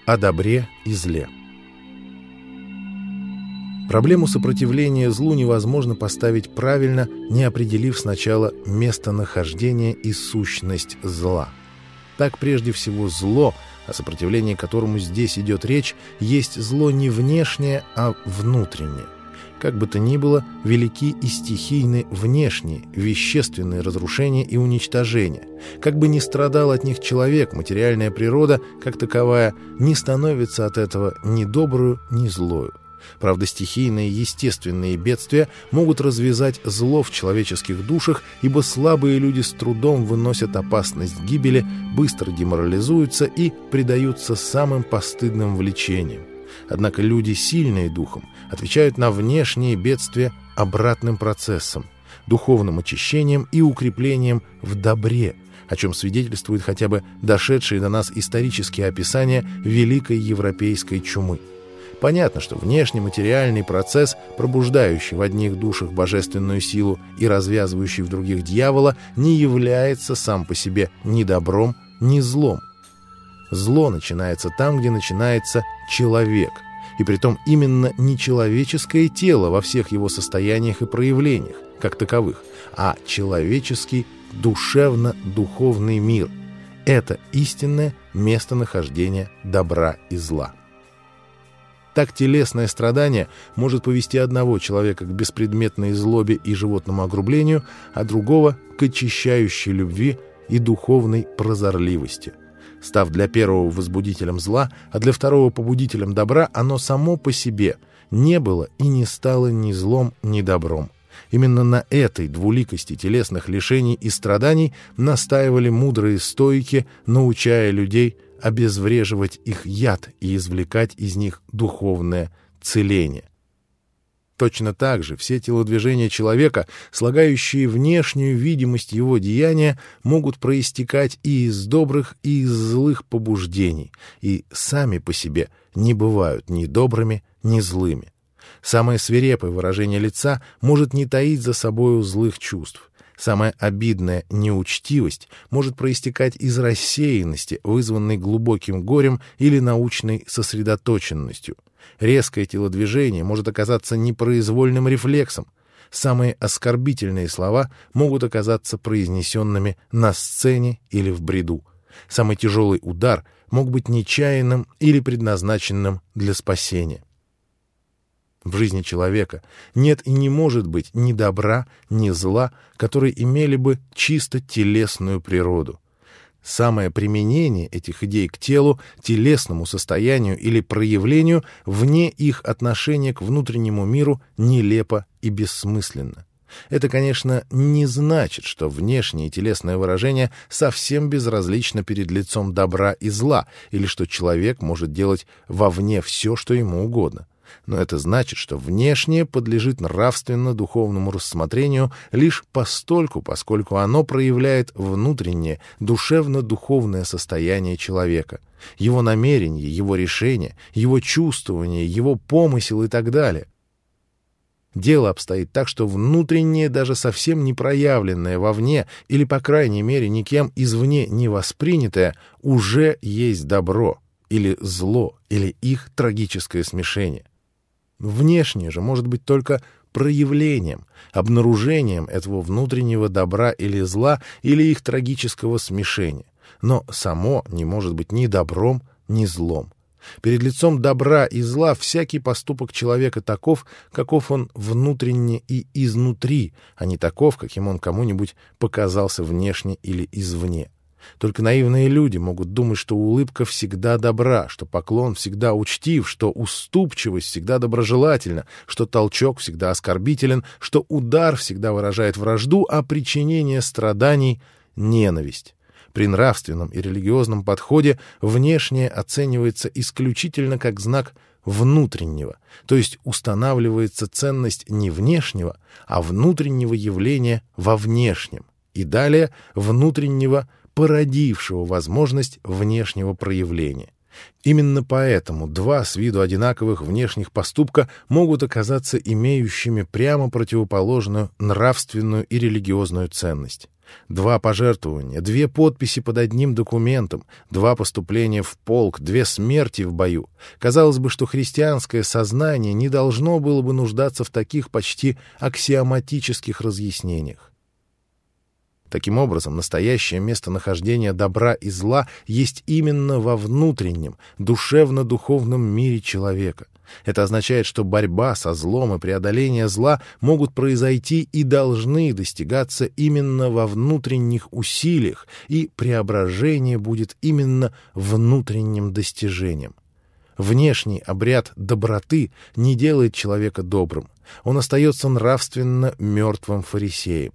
О добре и зле. Проблему сопротивления злу невозможно поставить правильно, не определив сначала местонахождение и сущность зла. Так, прежде всего, зло, о сопротивлении которому здесь идет речь, есть зло не внешнее, а внутреннее. Как бы то ни было, велики и стихийны внешние, вещественные разрушения и уничтожения. Как бы ни страдал от них человек, материальная природа, как таковая, не становится от этого ни добрую, ни злою. Правда, стихийные естественные бедствия могут развязать зло в человеческих душах, ибо слабые люди с трудом выносят опасность гибели, быстро деморализуются и предаются самым постыдным влечениям. Однако люди, сильные духом, отвечают на внешние бедствия обратным процессом, духовным очищением и укреплением в добре, о чем свидетельствуют хотя бы дошедшие до нас исторические описания Великой Европейской чумы. Понятно, что внешний материальный процесс, пробуждающий в одних душах божественную силу и развязывающий в других дьявола, не является сам по себе ни добром, ни злом. Зло начинается там, где начинается человек, и притом именно не человеческое тело во всех его состояниях и проявлениях, как таковых, а человеческий душевно-духовный мир. Это истинное местонахождение добра и зла. Так телесное страдание может повести одного человека к беспредметной злобе и животному огрублению, а другого — к очищающей любви и духовной прозорливости. Став для первого возбудителем зла, а для второго побудителем добра, оно само по себе не было и не стало ни злом, ни добром. Именно на этой двуликости телесных лишений и страданий настаивали мудрые стоики, научая людей обезвреживать их яд и извлекать из них духовное целение. Точно так же все телодвижения человека, слагающие внешнюю видимость его деяния, могут проистекать и из добрых, и из злых побуждений, и сами по себе не бывают ни добрыми, ни злыми. Самое свирепое выражение лица может не таить за собою злых чувств. Самая обидная неучтивость может проистекать из рассеянности, вызванной глубоким горем или научной сосредоточенностью. Резкое телодвижение может оказаться непроизвольным рефлексом. Самые оскорбительные слова могут оказаться произнесенными на сцене или в бреду. Самый тяжелый удар мог быть нечаянным или предназначенным для спасения. В жизни человека нет и не может быть ни добра, ни зла, которые имели бы чисто телесную природу. Самое применение этих идей к телу, телесному состоянию или проявлению вне их отношения к внутреннему миру нелепо и бессмысленно. Это, конечно, не значит, что внешнее телесное выражение совсем безразлично перед лицом добра и зла, или что человек может делать вовне все, что ему угодно. Но это значит, что внешнее подлежит нравственно-духовному рассмотрению лишь постольку, поскольку оно проявляет внутреннее, душевно-духовное состояние человека, его намерение, его решение, его чувствование, его помысел и так далее. Дело обстоит так, что внутреннее, даже совсем не проявленное вовне, или, по крайней мере, никем извне не воспринятое, уже есть добро или зло, или их трагическое смешение. Внешнее же может быть только проявлением, обнаружением этого внутреннего добра или зла, или их трагического смешения. Но само не может быть ни добром, ни злом. Перед лицом добра и зла всякий поступок человека таков, каков он внутренне и изнутри, а не таков, каким он кому-нибудь показался внешне или извне. Только наивные люди могут думать, что улыбка всегда добра, что поклон всегда учтив, что уступчивость всегда доброжелательна, что толчок всегда оскорбителен, что удар всегда выражает вражду, а причинение страданий — ненависть. При нравственном и религиозном подходе внешнее оценивается исключительно как знак внутреннего, то есть устанавливается ценность не внешнего, а внутреннего явления во внешнем, и далее внутреннего, породившего возможность внешнего проявления. Именно поэтому два с виду одинаковых внешних поступка могут оказаться имеющими прямо противоположную нравственную и религиозную ценность. Два пожертвования, две подписи под одним документом, два поступления в полк, две смерти в бою. Казалось бы, что христианское сознание не должно было бы нуждаться в таких почти аксиоматических разъяснениях. Таким образом, настоящее местонахождение добра и зла есть именно во внутреннем, душевно-духовном мире человека. Это означает, что борьба со злом и преодоление зла могут произойти и должны достигаться именно во внутренних усилиях, и преображение будет именно внутренним достижением. Внешний обряд доброты не делает человека добрым, он остается нравственно мертвым фарисеем.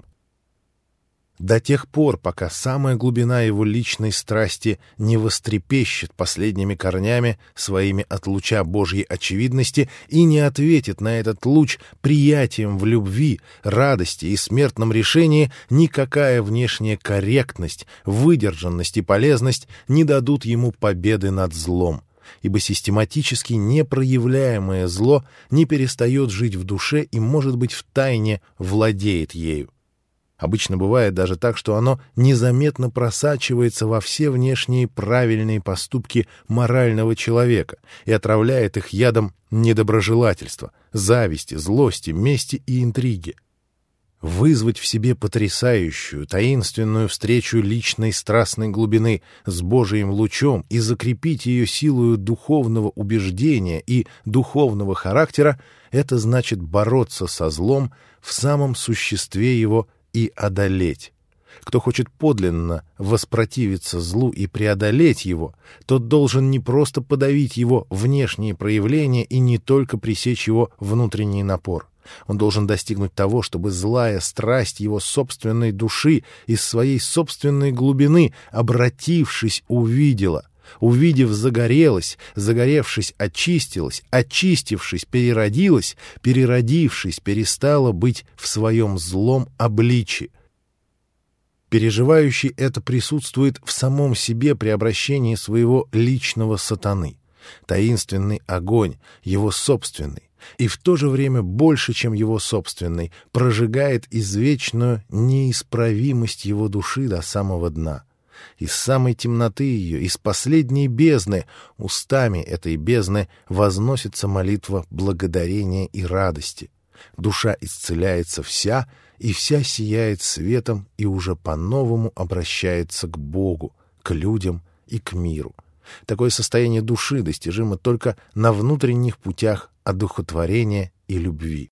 До тех пор, пока самая глубина его личной страсти не вострепещет последними корнями своими от луча Божьей очевидности и не ответит на этот луч приятием в любви, радости и смертном решении, никакая внешняя корректность, выдержанность и полезность не дадут ему победы над злом, ибо систематически непроявляемое зло не перестает жить в душе и, может быть, втайне владеет ею. Обычно бывает даже так, что оно незаметно просачивается во все внешние правильные поступки морального человека и отравляет их ядом недоброжелательства, зависти, злости, мести и интриги. Вызвать в себе потрясающую, таинственную встречу личной страстной глубины с Божиим лучом и закрепить ее силою духовного убеждения и духовного характера — это значит бороться со злом в самом существе его и одолеть. Кто хочет подлинно воспротивиться злу и преодолеть его, тот должен не просто подавить его внешние проявления и не только пресечь его внутренний напор. Он должен достигнуть того, чтобы злая страсть его собственной души из своей собственной глубины, обратившись, увидела. Увидев, загорелась, загоревшись, очистилась, очистившись, переродилась, переродившись, перестала быть в своем злом обличии. Переживающий это присутствует в самом себе при обращении своего личного сатаны. Таинственный огонь, его собственный, и в то же время больше, чем его собственный, прожигает извечную неисправимость его души до самого дна. Из самой темноты ее, из последней бездны, устами этой бездны возносится молитва благодарения и радости. Душа исцеляется вся, и вся сияет светом и уже по-новому обращается к Богу, к людям и к миру. Такое состояние души достижимо только на внутренних путях одухотворения и любви.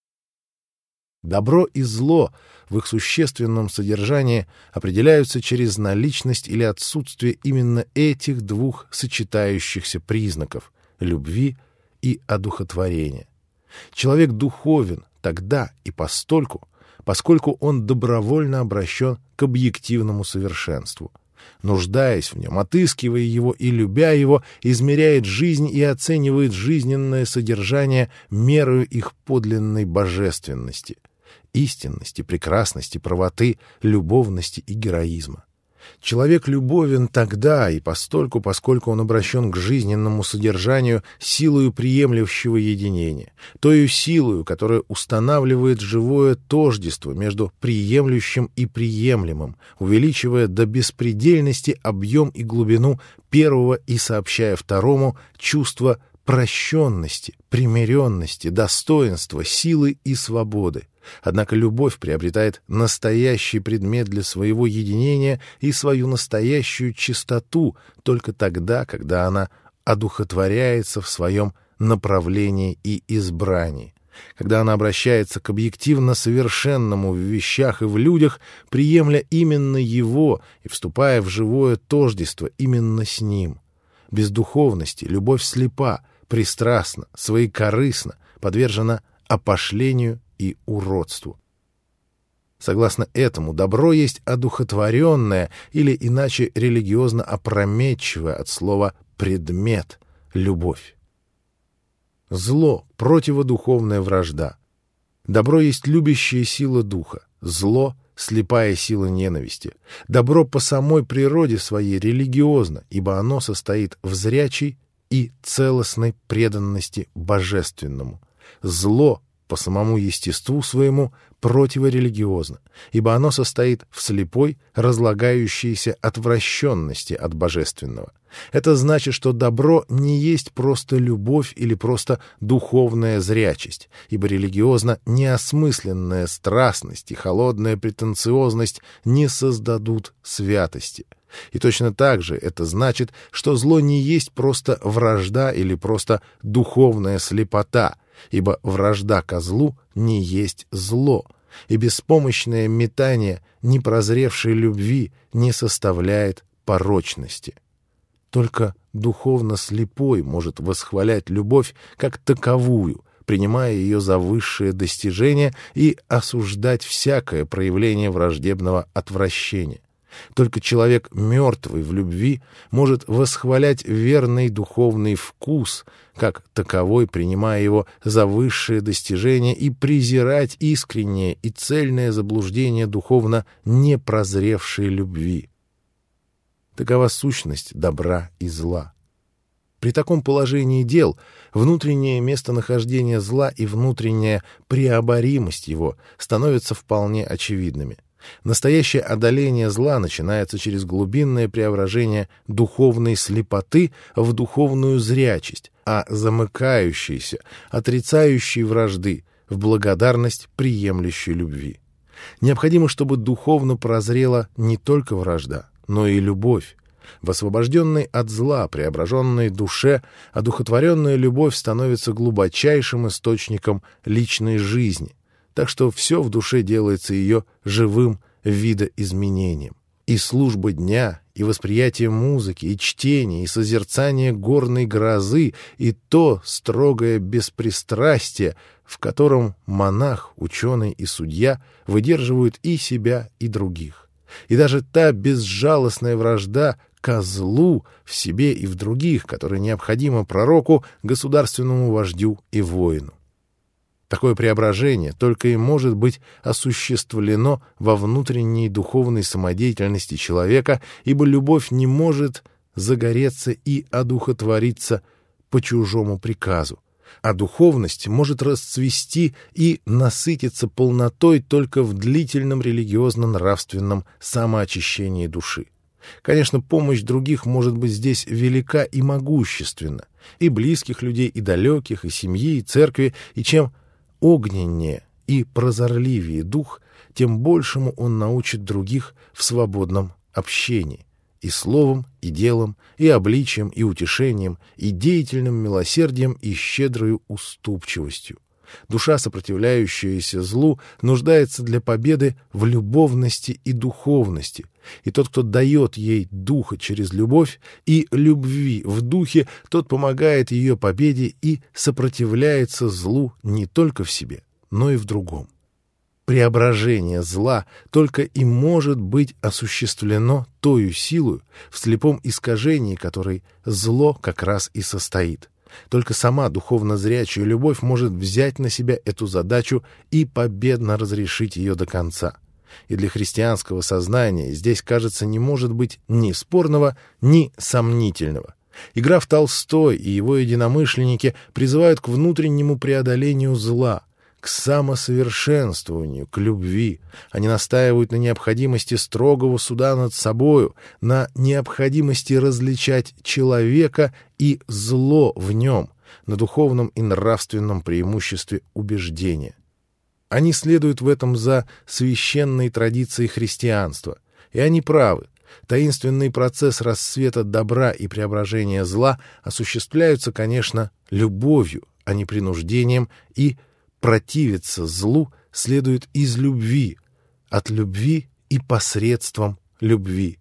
Добро и зло в их существенном содержании определяются через наличность или отсутствие именно этих двух сочетающихся признаков — любви и одухотворения. Человек духовен тогда и постольку, поскольку он добровольно обращен к объективному совершенству. Нуждаясь в нем, отыскивая его и любя его, измеряет жизнь и оценивает жизненное содержание мерою их подлинной божественности, истинности, прекрасности, правоты, любовности и героизма. Человек любовен тогда и постольку, поскольку он обращен к жизненному содержанию силою приемлющего единения, тою силою, которая устанавливает живое тождество между приемлющим и приемлемым, увеличивая до беспредельности объем и глубину первого и сообщая второму чувство прощенности, примиренности, достоинства, силы и свободы. Однако любовь приобретает настоящий предмет для своего единения и свою настоящую чистоту только тогда, когда она одухотворяется в своем направлении и избрании, когда она обращается к объективно совершенному в вещах и в людях, приемля именно его и вступая в живое тождество именно с ним. Без духовности любовь слепа, пристрастна, своекорыстна, подвержена опошлению и уродству. Согласно этому, добро есть одухотворенное или иначе религиозно опрометчивое от слова «предмет» — любовь. Зло — противодуховная вражда. Добро есть любящая сила духа, зло — слепая сила ненависти. Добро по самой природе своей религиозно, ибо оно состоит в зрячей и целостной преданности божественному. Зло по самому естеству своему противорелигиозно, ибо оно состоит в слепой, разлагающейся отвращенности от божественного. Это значит, что добро не есть просто любовь или просто духовная зрячесть, ибо религиозно неосмысленная страстность и холодная претенциозность не создадут святости. И точно так же это значит, что зло не есть просто вражда или просто духовная слепота, ибо вражда ко злу не есть зло, и беспомощное метание непрозревшей любви не составляет порочности. Только духовно слепой может восхвалять любовь как таковую, принимая ее за высшее достижение и осуждать всякое проявление враждебного отвращения. Только человек, мертвый в любви, может восхвалять верный духовный вкус, как таковой, принимая его за высшее достижение, и презирать искреннее и цельное заблуждение духовно непрозревшей любви. Такова сущность добра и зла. При таком положении дел внутреннее местонахождение зла и внутренняя преоборимость его становятся вполне очевидными. Настоящее одоление зла начинается через глубинное преображение духовной слепоты в духовную зрячесть, а замыкающейся, отрицающей вражды в благодарность приемлющей любви. Необходимо, чтобы духовно прозрела не только вражда, но и любовь. В освобожденной от зла, преображенной душе, одухотворенная любовь становится глубочайшим источником личной жизни, так что все в душе делается ее живым видоизменением. И служба дня, и восприятие музыки, и чтение, и созерцание горной грозы, и то строгое беспристрастие, в котором монах, ученый и судья выдерживают и себя, и других. И даже та безжалостная вражда ко злу в себе и в других, которая необходима пророку, государственному вождю и воину. Такое преображение только и может быть осуществлено во внутренней духовной самодеятельности человека, ибо любовь не может загореться и одухотвориться по чужому приказу, а духовность может расцвести и насытиться полнотой только в длительном религиозно-нравственном самоочищении души. Конечно, помощь других может быть здесь велика и могущественна, и близких людей, и далеких, и семьи, и церкви, и чем огненнее и прозорливее дух, тем большему он научит других в свободном общении, и словом, и делом, и обличием, и утешением, и деятельным милосердием, и щедрою уступчивостью. Душа, сопротивляющаяся злу, нуждается для победы в любовности и духовности, и тот, кто дает ей духа через любовь и любви в духе, тот помогает ее победе и сопротивляется злу не только в себе, но и в другом. Преображение зла только и может быть осуществлено тою силою, в слепом искажении которой зло как раз и состоит. Только сама духовно зрячая любовь может взять на себя эту задачу и победно разрешить ее до конца. И для христианского сознания здесь, кажется, не может быть ни спорного, ни сомнительного. И граф Толстой и его единомышленники призывают к внутреннему преодолению зла, к самосовершенствованию, к любви. Они настаивают на необходимости строгого суда над собою, на необходимости различать человека и зло в нем, на духовном и нравственном преимуществе убеждения. Они следуют в этом за священной традицией христианства, и они правы. Таинственный процесс расцвета добра и преображения зла осуществляются, конечно, любовью, а не принуждением, и противиться злу следует из любви, от любви и посредством любви.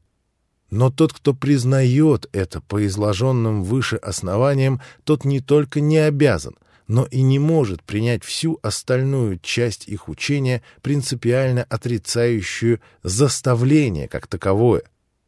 Но тот, кто признает это по изложенным выше основаниям, тот не только не обязан, но и не может принять всю остальную часть их учения, принципиально отрицающую заставление как таковое.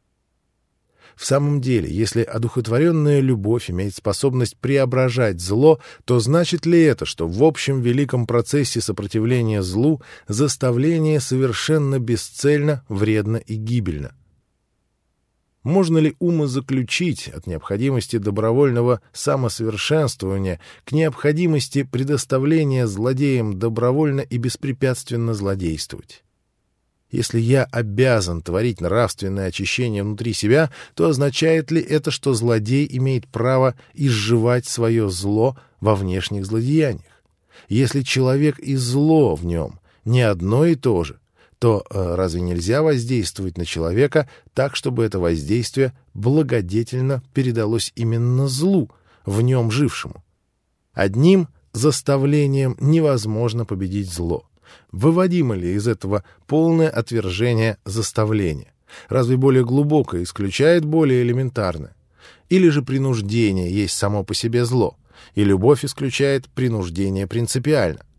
В самом деле, если одухотворенная любовь имеет способность преображать зло, то значит ли это, что в общем великом процессе сопротивления злу заставление совершенно бесцельно, вредно и гибельно? Можно ли умозаключить от необходимости добровольного самосовершенствования к необходимости предоставления злодеям добровольно и беспрепятственно злодействовать? Если я обязан творить нравственное очищение внутри себя, то означает ли это, что злодей имеет право изживать свое зло во внешних злодеяниях? Если человек и зло в нем не одно и то же, то разве нельзя воздействовать на человека так, чтобы это воздействие благодетельно передалось именно злу, в нем жившему? Одним заставлением невозможно победить зло. Выводимо ли из этого полное отвержение заставления? Разве более глубокое исключает более элементарное? Или же принуждение есть само по себе зло, и любовь исключает принуждение принципиально?